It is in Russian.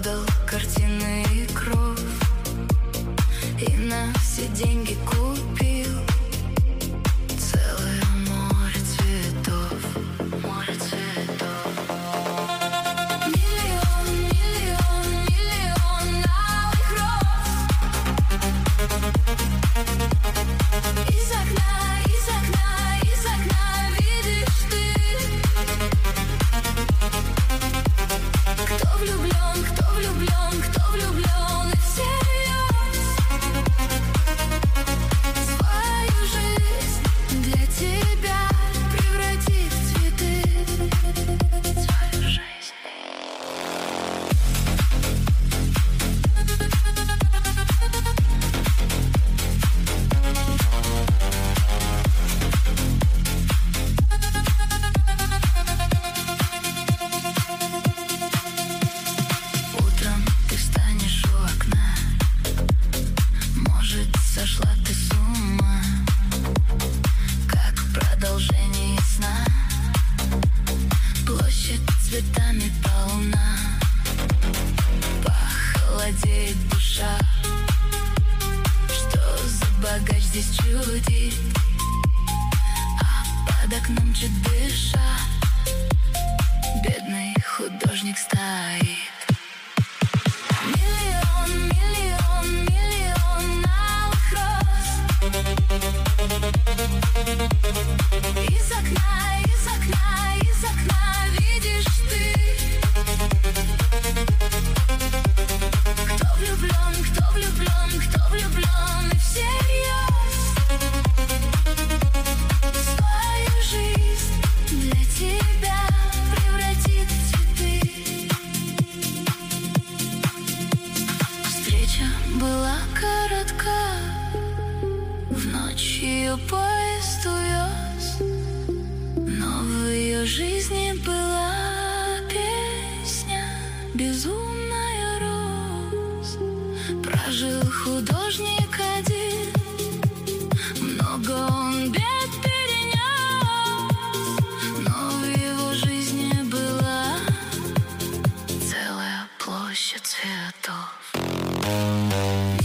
Продал картины и кровь, и на все деньги купил целое море цветов. Море цветов. Миллион, миллион, миллион алых роз. Из окна, из окна, из окна видишь ты. Кто влюблен, кто влюблен, кто влюблен и всерьез свою жизнь для тебя превратит в цветы. Свою жизнь. Утром ты встанешь у окна, может, сошла ты с ума, как продолжение сна. Площадь цветами полна, похолодеет душа. Что за богач здесь чудит, а под окном чуть дыша бедный художник стоит. Миллион, миллион, миллион алых роз. Из окна, из окна, из окна видишь ты. Кто влюблен, кто влюблен, кто влюблен и всерьез свою жизнь для тебя превратит в цветы. Встреча была коротка, в ночь ее поезд увез, но в ее жизни была песня безумная роз. Прожил художник один, много он бед перенес, но в его жизни была целая площадь цветов.